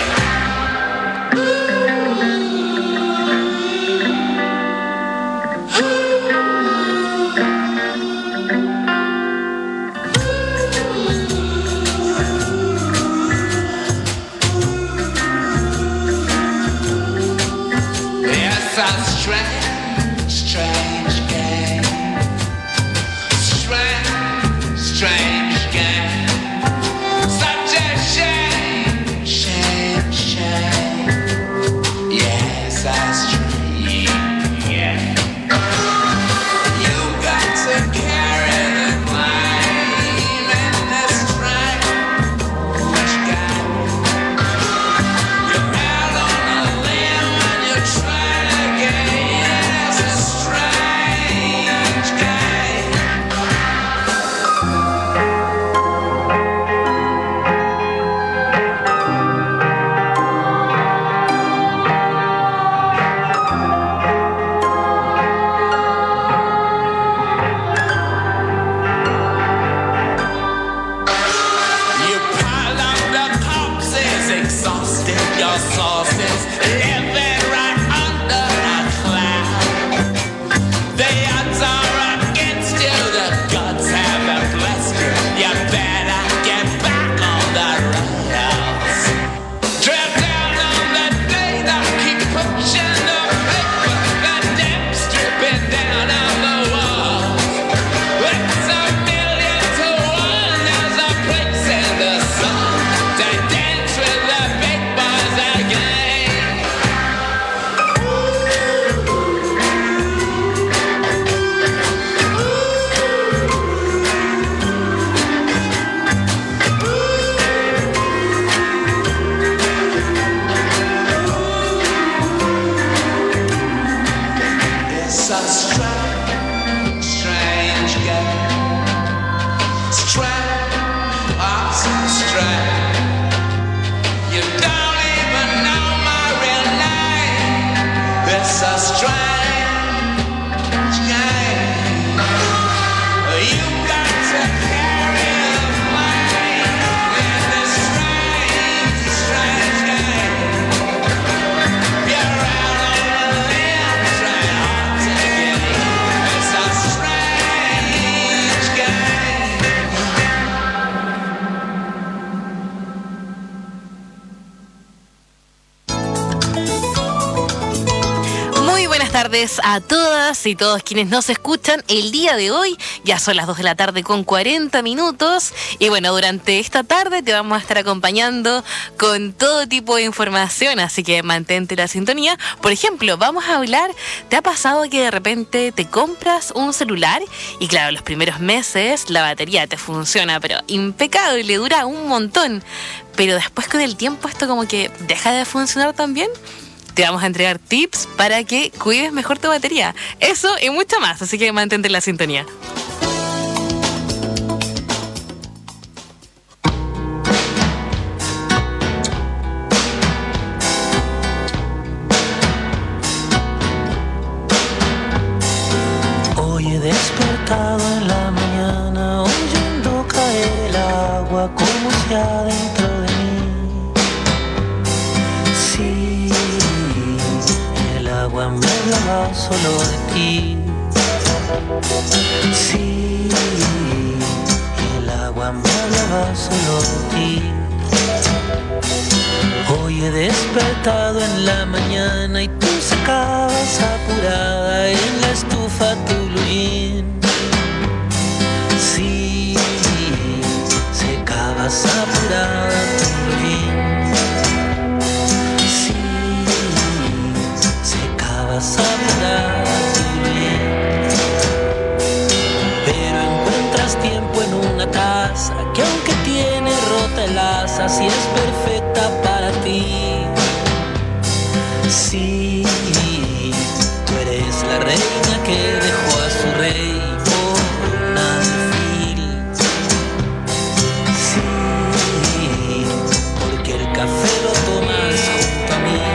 tardes a todas y todos quienes nos escuchan. El día de hoy ya son las dos de la tarde con cuarenta minutos y bueno, durante esta tarde te vamos a estar acompañando con todo tipo de información, así que mantente la sintonía. Por ejemplo, vamos a hablar, ¿te ha pasado que de repente te compras un celular y claro, los primeros meses la batería te funciona pero impecable, dura un montón, pero después con el tiempo esto como que deja de funcionar también? Te vamos a entregar tips para que cuides mejor tu batería. Eso y mucho más, así que mantente en la sintonía. Hoy he despertado en la mañana oyendo caer el agua como si adentro de mí. Sí, el agua me hablaba solo de ti. Sí, el agua me hablaba solo de ti. Hoy he despertado en la mañana y tú secabas apurada en la estufa tu lujín. Sí, secabas apurada tu lujín. Sí, secabas apurada tu lujín. Pero encuentras tiempo en una taza que aunque tiene rota el asa, sí es perfecta para ti. Sí, tú eres la reina que dejó a su rey por un alfil. Sí, porque el café lo tomas junto a mí.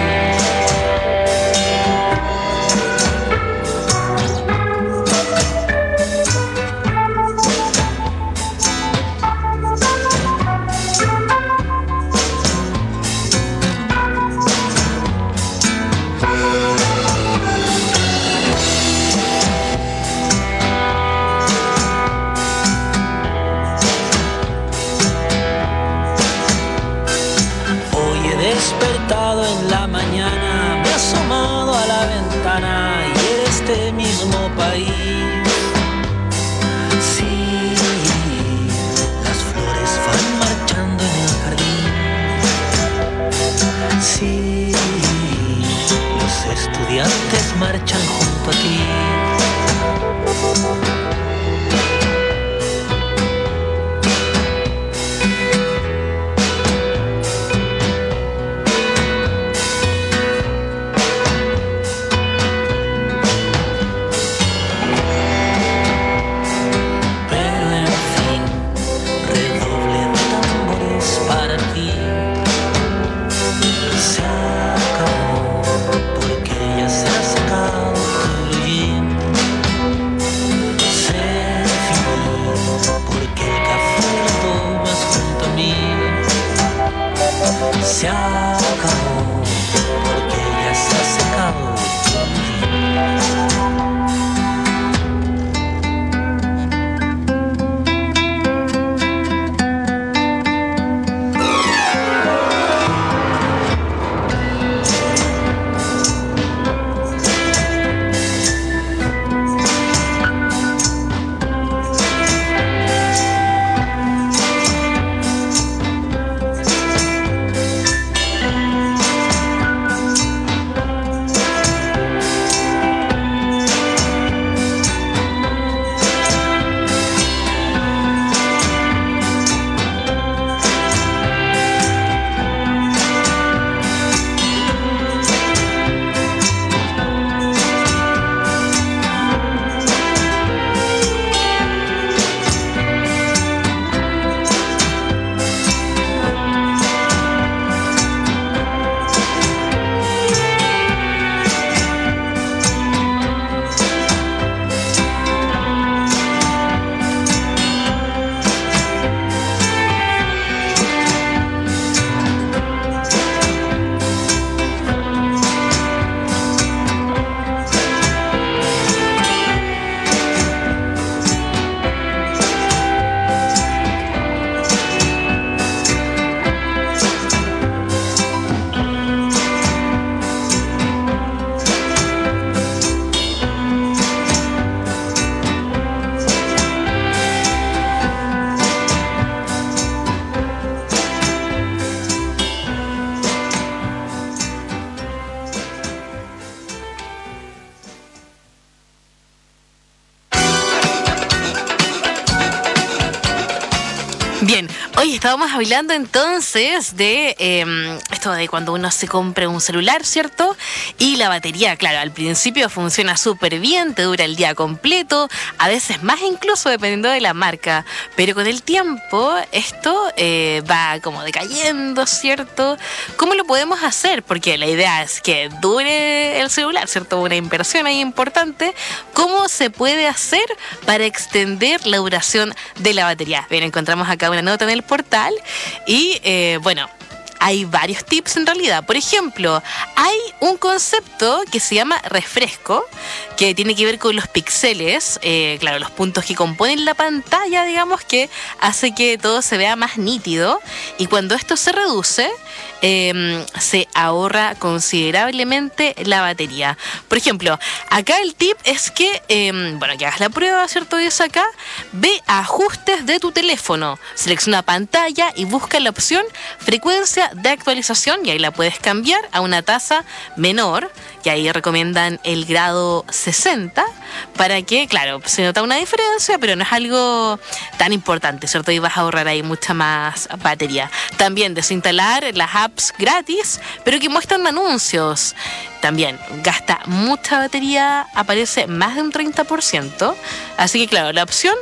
Bien, hoy estábamos hablando entonces de eh, esto de cuando uno se compra un celular, ¿cierto? Y la batería, claro, al principio funciona súper bien, te dura el día completo, a veces más incluso dependiendo de la marca, pero con el tiempo esto eh, va como decayendo, ¿cierto? ¿Cómo lo podemos hacer? Porque la idea es que dure el celular, ¿cierto? Una inversión ahí importante. ¿Cómo se puede hacer para extender la duración de la batería? Bien, encontramos acá una nota en el portal y eh, bueno, hay varios tips en realidad. Por ejemplo, hay un concepto que se llama refresco, que tiene que ver con los píxeles, eh, claro, los puntos que componen la pantalla, digamos, que hace que todo se vea más nítido. Y cuando esto se reduce, eh, se ahorra considerablemente la batería. Por ejemplo, acá el tip es que, eh, bueno, que hagas la prueba, ¿cierto? Dice acá, ve a ajustes de tu teléfono, selecciona pantalla y busca la opción frecuencia de actualización y ahí la puedes cambiar a una tasa menor, y ahí recomiendan el grado sesenta para que, claro, se nota una diferencia, pero no es algo tan importante, ¿cierto? Y vas a ahorrar ahí mucha más batería. También desinstalar las apps gratis, pero que muestran anuncios. También gasta mucha batería, aparece más de un treinta por ciento. Así que, claro, la opción...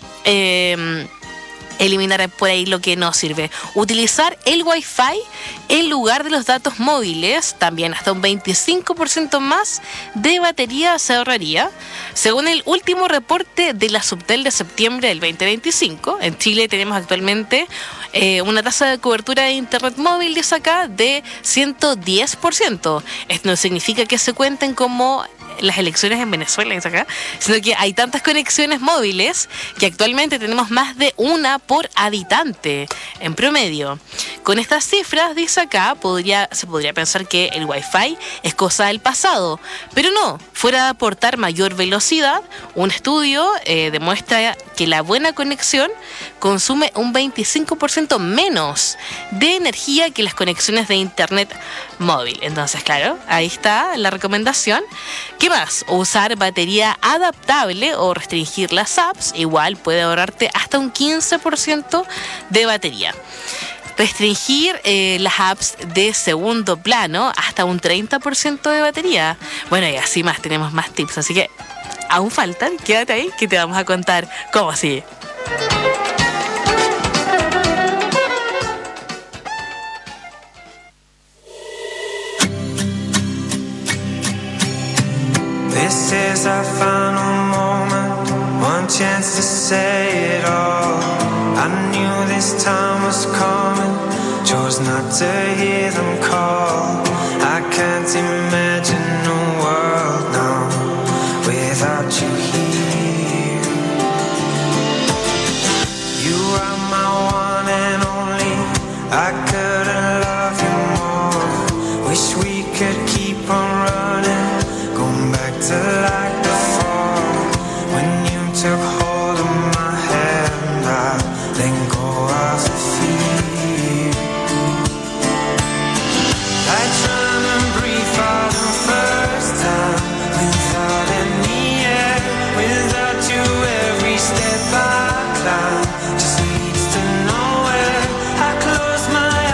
Eh, eliminar por ahí lo que no sirve. Utilizar el Wi-Fi en lugar de los datos móviles, también hasta un veinticinco por ciento más de batería se ahorraría. Según el último reporte de la Subtel de septiembre del veinte veinticinco, en Chile tenemos actualmente eh, una tasa de cobertura de internet móvil, dice acá, de ciento diez por ciento. Esto no significa que se cuenten como las elecciones en Venezuela, dice acá, sino que hay tantas conexiones móviles que actualmente tenemos más de una por habitante en promedio. Con estas cifras, dice acá, podría, se podría pensar que el Wi-Fi es cosa del pasado, pero no. Fuera de aportar mayor velocidad, un estudio eh, demuestra que la buena conexión consume un veinticinco por ciento menos de energía que las conexiones de internet móvil. Entonces, claro, ahí está la recomendación. ¿Qué más? Usar batería adaptable o restringir las apps, igual puede ahorrarte hasta un quince por ciento de batería. Restringir eh, las apps de segundo plano hasta un treinta por ciento de batería. Bueno, y así más, tenemos más tips, así que aún faltan, quédate ahí que te vamos a contar cómo sigue. This is our final moment, one chance to say it all. I knew this time was coming, chose not to hear them call. I can't imagine a world now without you here. You are my one and only, I couldn't love you more. Wish we could keep on running, going back to like before. When you took hold of my hand, I let go of the fear. I tried to breathe for the first time without any air. Without you, every step I climb just leads to nowhere. I close my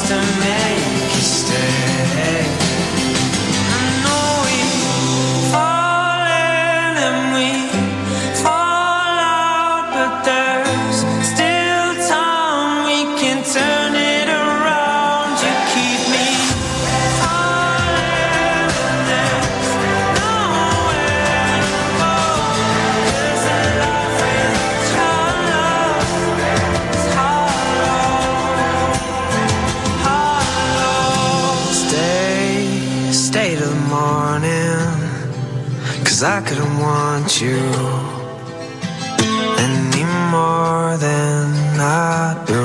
to make you stay. I know we falling and we fall out, but there's still time. We can turn it around. You keep me falling and there's nowhere to go. There's a life without your love. It's hollow, hollow. Stay, stay till the morning, 'cause I couldn't want you any more than I do.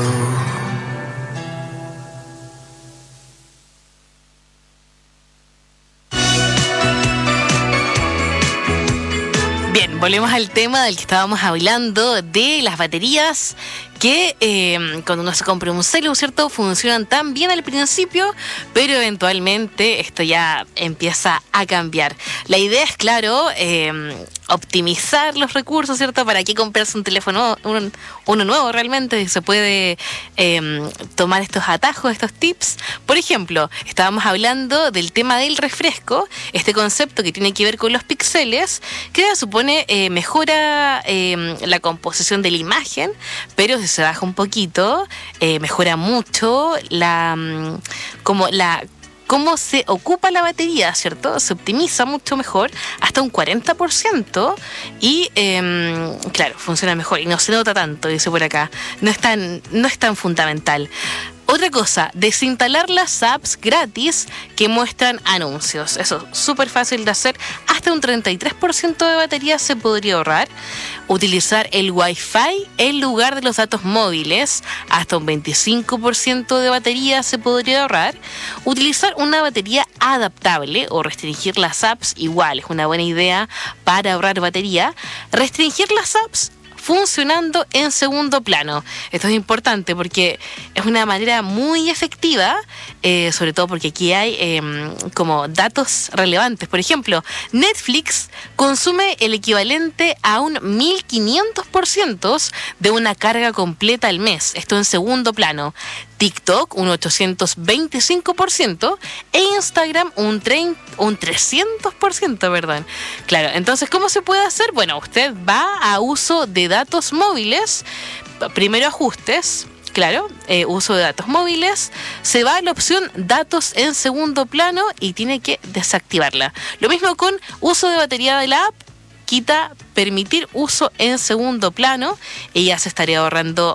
Bien, volvemos al tema del que estábamos hablando, de las baterías que eh, cuando uno se compra un celu, ¿cierto? Funcionan tan bien al principio, pero eventualmente esto ya empieza a cambiar. La idea es, claro, eh, optimizar los recursos, ¿cierto? ¿Para qué comprarse un teléfono, un, uno nuevo realmente? Se puede eh, tomar estos atajos, estos tips. Por ejemplo, estábamos hablando del tema del refresco, este concepto que tiene que ver con los píxeles, que se supone eh, mejora eh, la composición de la imagen, pero si se baja un poquito, eh, mejora mucho la mm, como la cómo se ocupa la batería, ¿cierto? Se optimiza mucho mejor, hasta un cuarenta por ciento, y eh, claro, funciona mejor y no se nota tanto, dice por acá. No es tan, no es tan fundamental. Otra cosa, desinstalar las apps gratis que muestran anuncios. Eso es súper fácil de hacer. Hasta un treinta y tres por ciento de batería se podría ahorrar. Utilizar el Wi-Fi en lugar de los datos móviles. Hasta un veinticinco por ciento de batería se podría ahorrar. Utilizar una batería adaptable o restringir las apps, igual es una buena idea para ahorrar batería. Restringir las apps funcionando en segundo plano. Esto es importante porque es una manera muy efectiva, eh, sobre todo porque aquí hay eh, como datos relevantes. Por ejemplo, Netflix consume el equivalente a un mil quinientos por ciento de una carga completa al mes. Esto en segundo plano. TikTok un ochocientos veinticinco por ciento e Instagram un, treinta, un trescientos por ciento, perdón. Claro, entonces, ¿cómo se puede hacer? Bueno, usted va a uso de datos móviles, primero ajustes, claro, eh, uso de datos móviles, se va a la opción datos en segundo plano y tiene que desactivarla. Lo mismo con uso de batería de la app, quita permitir uso en segundo plano y ya se estaría ahorrando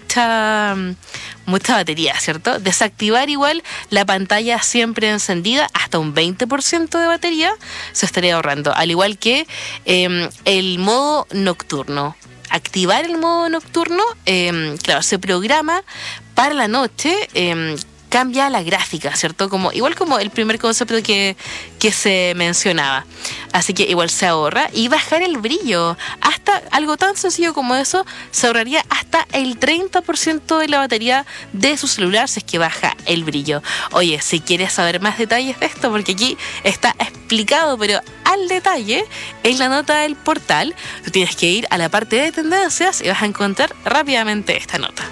mucha mucha batería, ¿cierto? Desactivar igual la pantalla siempre encendida, hasta un veinte por ciento de batería se estaría ahorrando, al igual que eh, el modo nocturno. Activar el modo nocturno, eh, claro, se programa para la noche, eh, cambia la gráfica, ¿cierto? Como, igual como el primer concepto que, que se mencionaba. Así que igual se ahorra. Y bajar el brillo. Hasta algo tan sencillo como eso, se ahorraría hasta el treinta por ciento de la batería de su celular si es que baja el brillo. Oye, si quieres saber más detalles de esto, porque aquí está explicado, pero al detalle, en la nota del portal, tú tienes que ir a la parte de tendencias y vas a encontrar rápidamente esta nota.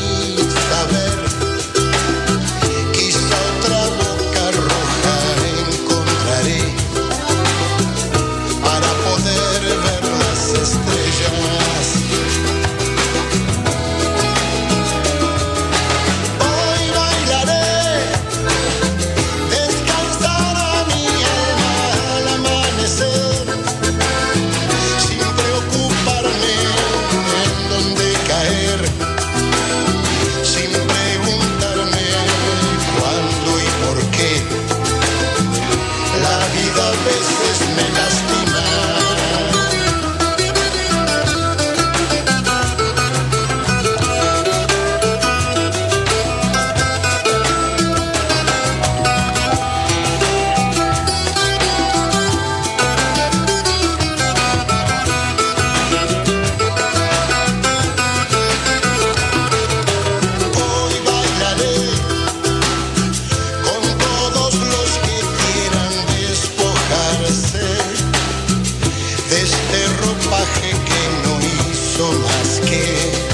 Quizá otra boca roja en de este ropaje que no hizo más que